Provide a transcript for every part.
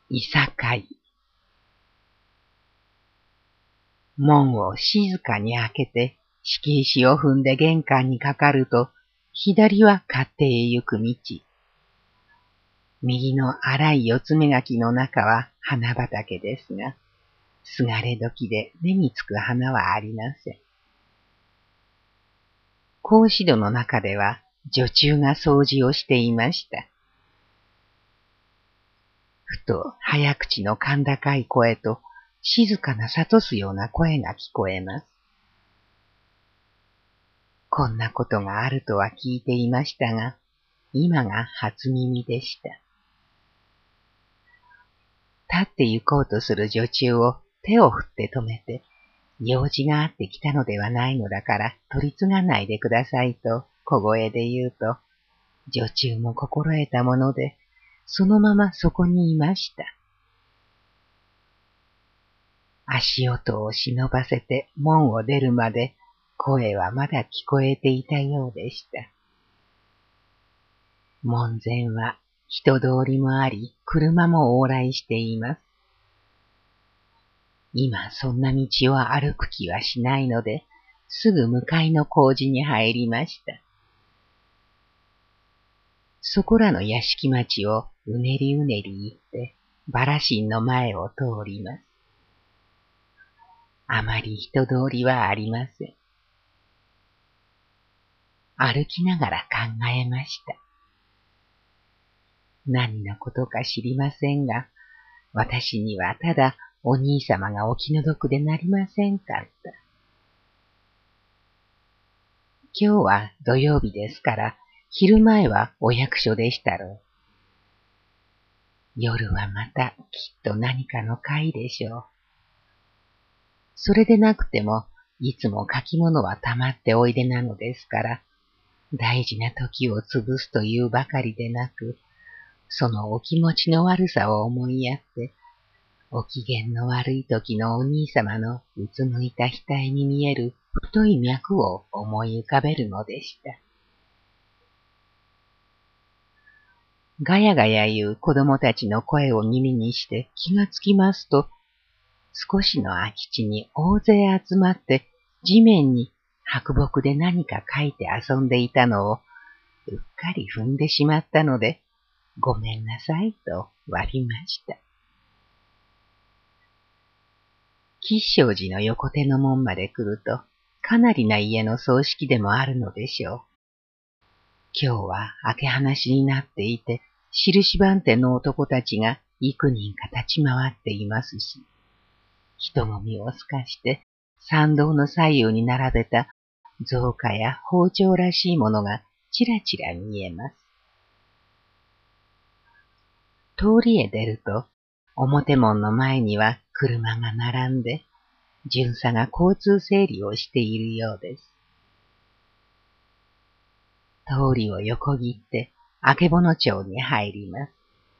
いさかい。門を静かに開けて、敷石を踏んで玄関にかかると、左は勝手へ行く道。右の荒い四つ目垣の中は花畑ですが、すがれ時で目につく花はありません。格子戸の中では女中が掃除をしていました。ふと早口の甲高い声と静かな諭すような声が聞こえます。こんなことがあるとは聞いていましたが、今が初耳でした。立って行こうとする女中を手を振って止めて、用事があって来たのではないのだから取り次がないでくださいと小声で言うと、女中も心得たもので、そのままそこにいました。足音を忍ばせて門を出るまで声はまだ聞こえていたようでした。門前は人通りもあり、車も往来しています。今そんな道を歩く気はしないので、すぐ向かいの工事に入りました。そこらの屋敷町をうねりうねり行って、バラシンの前を通ります。あまり人通りはありません。歩きながら考えました。何のことか知りませんが、私にはただお兄様がお気の毒でなりませんかった。今日は土曜日ですから、昼前はお役所でしたろう。夜はまたきっと何かの会でしょう。それでなくても、いつも書き物は溜まっておいでなのですから、大事な時を潰すというばかりでなく、そのお気持ちの悪さを思いやって、お機嫌の悪い時のお兄様のうつむいた額に見える太い脈を思い浮かべるのでした。ガヤガヤ言う子供たちの声を耳にして気がつきますと、少しの空き地に大勢集まって地面に白木で何か書いて遊んでいたのをうっかり踏んでしまったので、ごめんなさいと割りました。吉祥寺の横手の門まで来ると、かなりな家の葬式でもあるのでしょう。今日は明け放しになっていて、印番店の男たちが幾人か立ち回っていますし、人混みを透かして参道の左右に並べた造花や包丁らしいものがちらちら見えます。通りへ出ると、表門の前には車が並んで、巡査が交通整理をしているようです。通りを横切って、あけぼの町に入ります。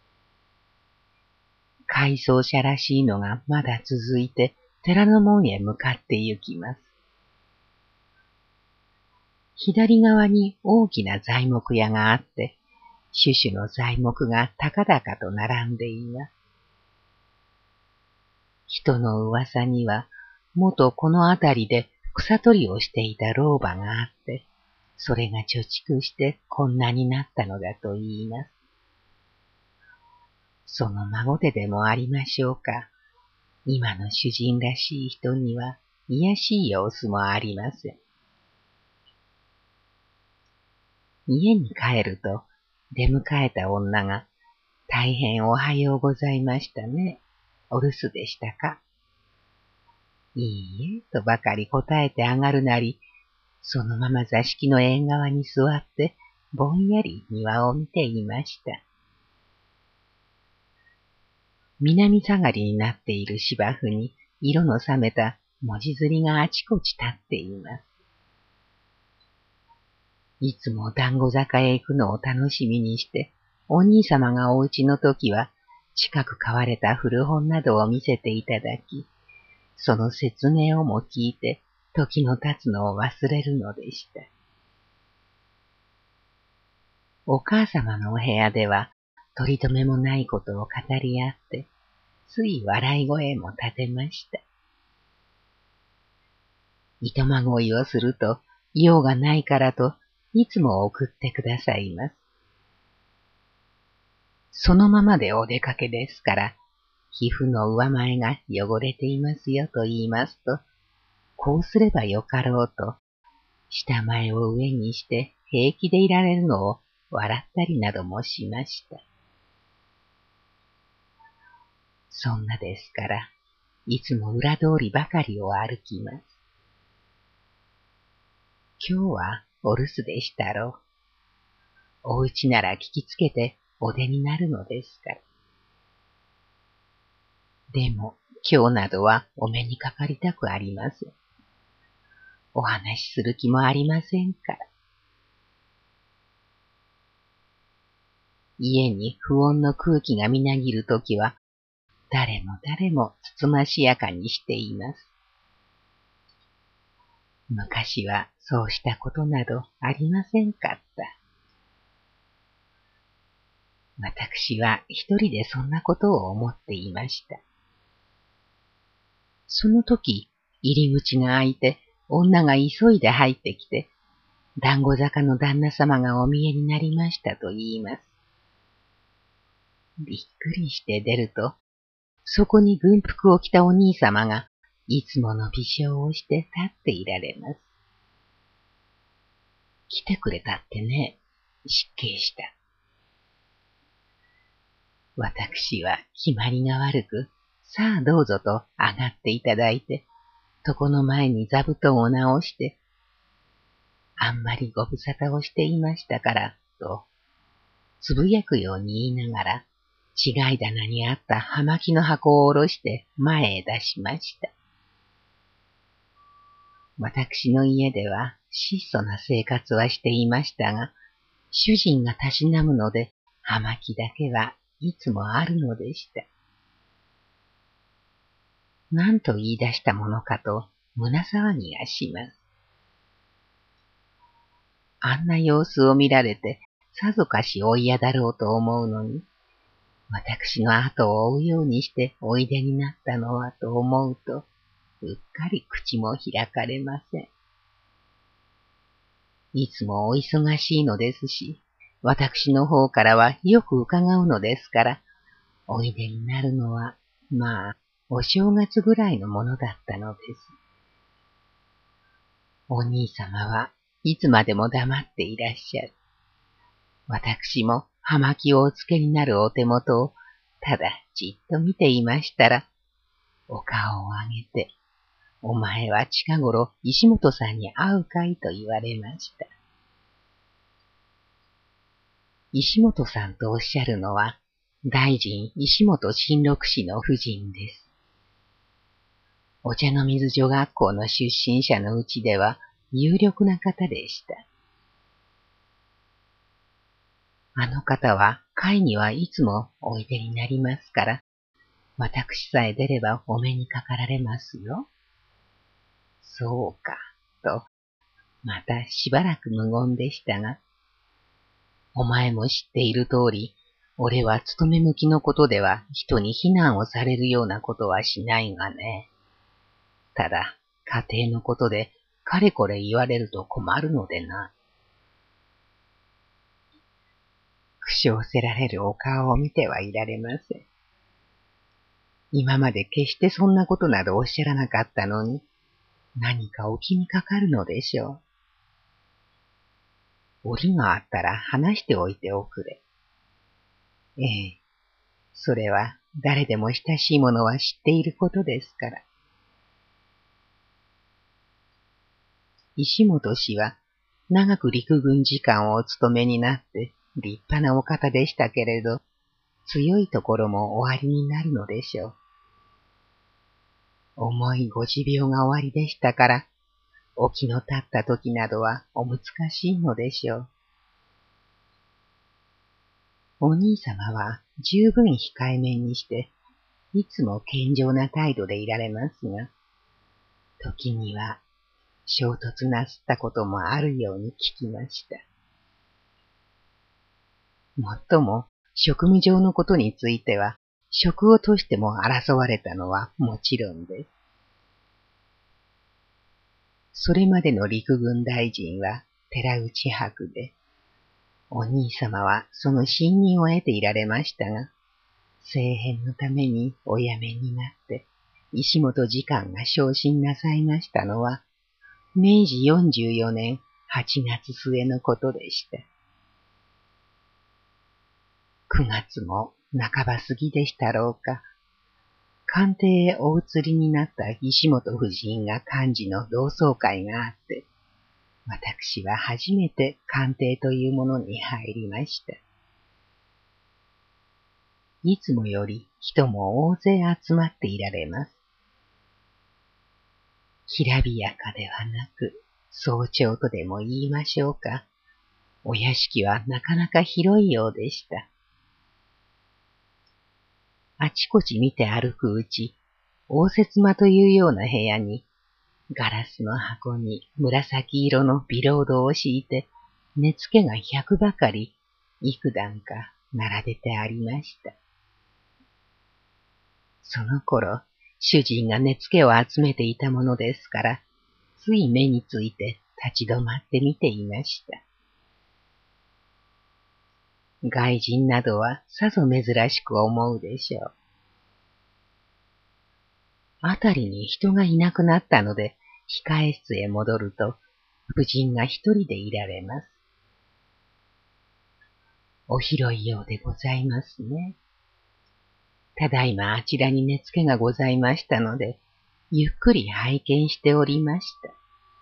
回送車らしいのがまだ続いて、寺の門へ向かって行きます。左側に大きな材木屋があって、種々の材木が高々と並んでいます。人の噂には、元この辺りで草取りをしていた老婆があって、それが貯蓄してこんなになったのだと言います。その孫ででもありましょうか。今の主人らしい人には卑しい様子もありません。家に帰ると出迎えた女が、大変おはようございましたね。お留守でしたか。いいえ、とばかり答えて上がるなり、そのまま座敷の縁側に座って、ぼんやり庭を見ていました。南下がりになっている芝生に、色の冷めた文字釣りがあちこち立っています。いつも団子坂へ行くのを楽しみにして、お兄様がお家の時は、近く買われた古本などを見せていただき、その説明をも聞いて、時の経つのを忘れるのでした。お母様のお部屋では、取り留めもないことを語り合って、 つい笑い声も立てました。糸まごいをすると、用がないからといつも送ってくださいます。そのままでお出かけですから、皮膚の上前が汚れていますよと言いますと、こうすればよかろうと、下前を上にして平気でいられるのを笑ったりなどもしました。そんなですから、いつも裏通りばかりを歩きます。今日はお留守でしたろう。お家なら聞きつけてお出になるのですから。でも今日などはお目にかかりたくありません。お話しする気もありませんから。家に不穏の空気がみなぎるときは、誰もつつましやかにしています。昔はそうしたことなどありませんかった。私は一人でそんなことを思っていました。その時、入り口が開いて、女が急いで入ってきて、団子坂の旦那様がお見えになりましたと言います。びっくりして出ると、そこに軍服を着たお兄様が、いつもの微笑をして立っていられます。来てくれたってね、失敬した。私は決まりが悪く、さあどうぞと上がっていただいて、床の前に座布団を直して、あんまりご無沙汰をしていましたから、と、つぶやくように言いながら、違い棚にあった葉巻の箱を下ろして前へ出しました。私の家では質素な生活はしていましたが、主人がたしなむので、葉巻だけはいつもあるのでした。何と言い出したものかと胸騒ぎがします。あんな様子を見られて、さぞかしお嫌だろうと思うのに、私の後を追うようにしておいでになったのはと思うと、うっかり口も開かれません。いつもお忙しいのですし、私の方からはよく伺うのですから、おいでになるのは、まあ、お正月ぐらいのものだったのです。お兄様はいつまでも黙っていらっしゃる。私も葉巻をおつけになるお手元をただじっと見ていましたら、お顔を上げて、お前は近頃石本さんに会うかいと言われました。石本さんとおっしゃるのは、大臣石本新六氏の夫人です。お茶の水女学校の出身者のうちでは有力な方でした。あの方は会にはいつもおいでになりますから、私さえ出ればお目にかかられますよ。そうか、と、またしばらく無言でしたが、お前も知っている通り、俺は勤め向きのことでは人に非難をされるようなことはしないがね。ただ、家庭のことでかれこれ言われると困るのでな。苦笑せられるお顔を見てはいられません。今まで決してそんなことなどおっしゃらなかったのに、何かお気にかかるのでしょう。折があったら話しておいておくれ。ええ、それは誰でも親しい者は知っていることですから。石本氏は長く陸軍次官をお務めになって立派なお方でしたけれど、強いところもおありになるのでしょう。重いご持病がおありでしたから、起きの立った時などはお難しいのでしょう。お兄様は十分控えめにして、いつも堅情な態度でいられますが、時には衝突なすったこともあるように聞きました。もっとも職務上のことについては、 職をとしても争われたのはもちろんです。それまでの陸軍大臣は寺内伯で、お兄様はその信任を得ていられましたが、政変のためにお辞めになって、石本次官が昇進なさいましたのは、明治44年8月末のことでした。9月も半ば過ぎでしたろうか。官邸へお移りになった石本夫人が幹事の同窓会があって、私は初めて官邸というものに入りました。いつもより人も大勢集まっていられます。きらびやかではなく、早朝とでも言いましょうか。お屋敷はなかなか広いようでした。あちこち見て歩くうち、応接間というような部屋に、ガラスの箱に紫色のビロードを敷いて、根付けが100ばかり、幾段か並べてありました。その頃、主人が根付けを集めていたものですから、つい目について立ち止まって見ていました。外人などはさぞ珍しく思うでしょう。あたりに人がいなくなったので、控え室へ戻ると、夫人が一人でいられます。お広いようでございますね。ただいまあちらに根付けがございましたので、ゆっくり拝見しておりました。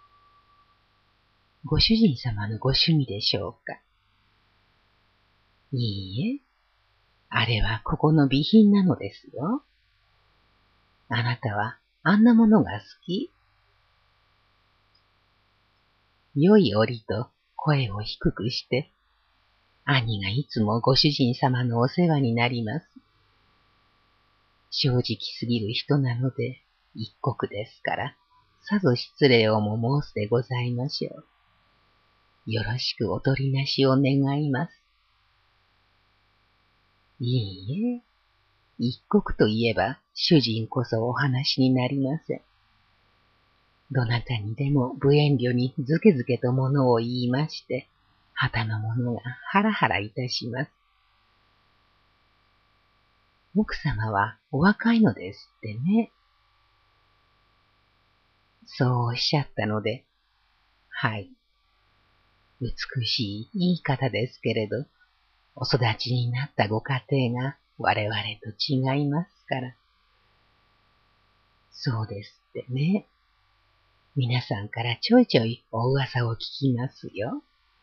ご主人様のご趣味でしょうか。いいえ、あれはここの備品なのですよ。あなたはあんなものが好き？良い折と声を低くして、兄がいつもご主人様のお世話になります。正直すぎる人なので、一国ですから、さぞ失礼をも申すでございましょう。よろしくお取りなしを願います。いいえ、一国といえば主人こそお話になりません。どなたにでも無遠慮にずけずけとものを言いまして、旗の者がハラハラいたします。奥様はお若いのですってね。そうおっしゃったので、はい。美しいいい方ですけれど、お育ちになったご家庭が我々と違いますから。そうですってね。皆さんからちょいちょいお噂を聞きますよ。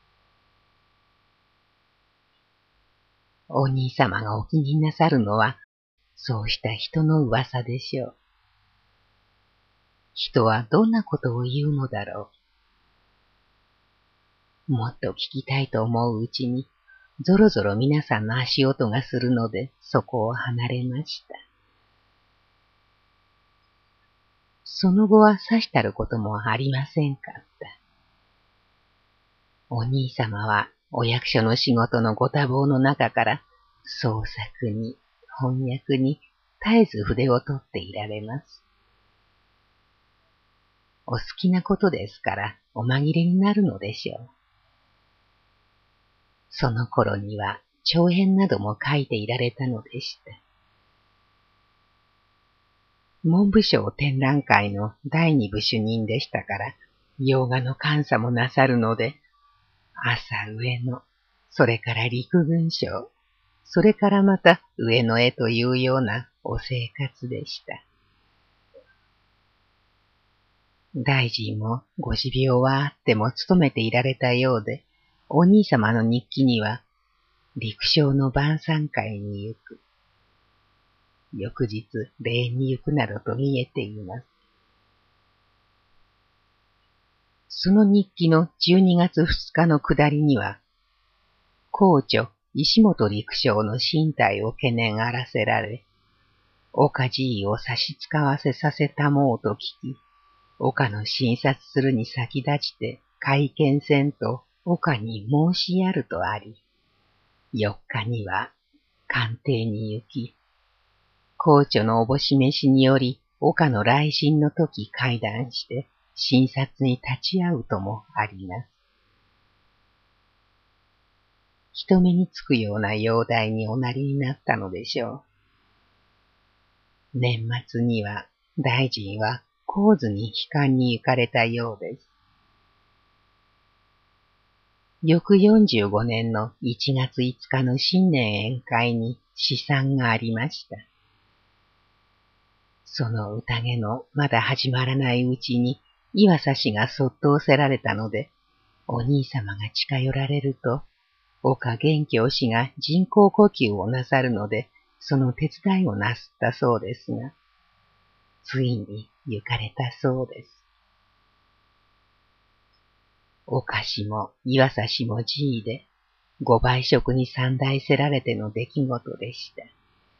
お兄様がお気になさるのは、そうした人の噂でしょう。人はどんなことを言うのだろう。もっと聞きたいと思ううちに、ぞろぞろ皆さんの足音がするので、そこを離れました。その後はさしたることもありませんかった。お兄様はお役所の仕事のご多忙の中から、創作に、翻訳に、絶えず筆を取っていられます。お好きなことですから、お紛れになるのでしょう。その頃には、長編なども書いていられたのでした。文部省展覧会の第二部主任でしたから、洋画の監査もなさるので、朝上野、それから陸軍省、それからまた上野へというようなお生活でした。大臣もご持病はあっても勤めていられたようで、お兄様の日記には、陸将の晩餐会に行く。翌日、礼に行くなどと見えています。その日記の12月2日の下りには、皇著石本陸将の身体を懸念あらせられ、岡爺を差し使わせさせたもうと聞き、岡の診察するに先立ちて会見せんと岡に申しやるとあり、4日には官邸に行き、 公著のおぼし召しにより、岡の来信の時会談して、診察に立ち会うともあります。人目につくような容体におなりになったのでしょう。年末には、大臣は高津に悲観に行かれたようです。翌45年の1月5日の新年宴会に試算がありました。その宴のまだ始まらないうちに岩佐氏がそっとおせられたので、お兄様が近寄られると、岡元京氏が人工呼吸をなさるので、その手伝いをなすったそうですが、ついに行かれたそうです。岡氏も岩佐氏も辞意で、ご倍職に参内せられての出来事でした。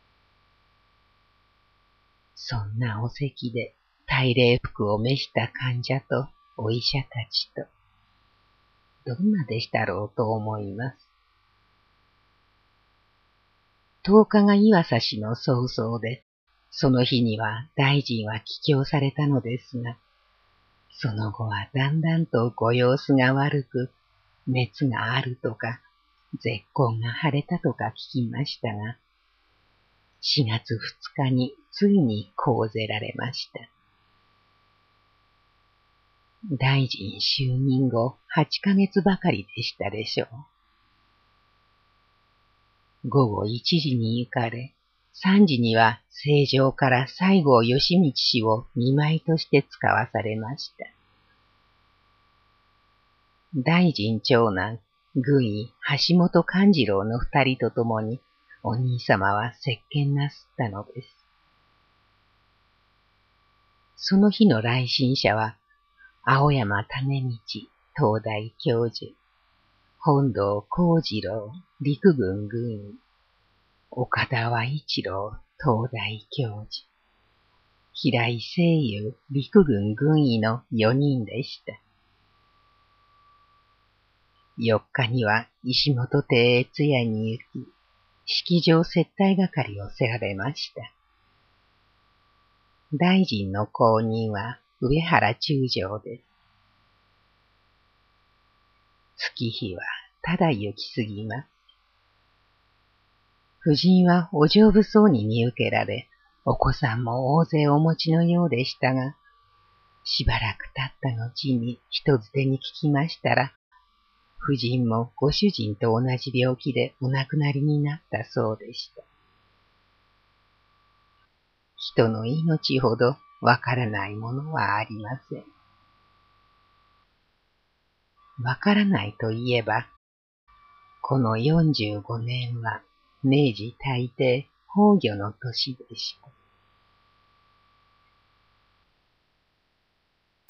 そんなお席で大礼服を召した患者とお医者たちと、どんなでしたろうと思います。10日が岩佐氏の早々で、その日には大臣は帰京されたのですが、その後はだんだんとご様子が悪く、熱があるとか、絶根が腫れたとか聞きましたが、4月2日についに講ぜられました。大臣就任後8ヶ月ばかりでしたでしょう。午後1時に行かれ、3時には正常から西郷義道氏を見舞いとして使わされました。大臣長男、軍医橋本勘次郎の2人と共に、お兄様は接見なすったのです。その日の来信者は、青山種道、東大教授、本堂幸次郎、陸軍軍医、岡田和一郎、東大教授、平井清友、陸軍軍医の4人でした。4日には石本邸へ通夜に行き、式場接待係をせられました。大臣の後任は上原中将です。月日はただ行き過ぎます。夫人はお丈夫そうに見受けられ、お子さんも大勢お持ちのようでしたが、しばらく経った後に人づてに聞きましたら、夫人もご主人と同じ病気でお亡くなりになったそうでした。人の命ほどわからないものはありません。わからないといえば、この45年は明治大抵崩御の年でした。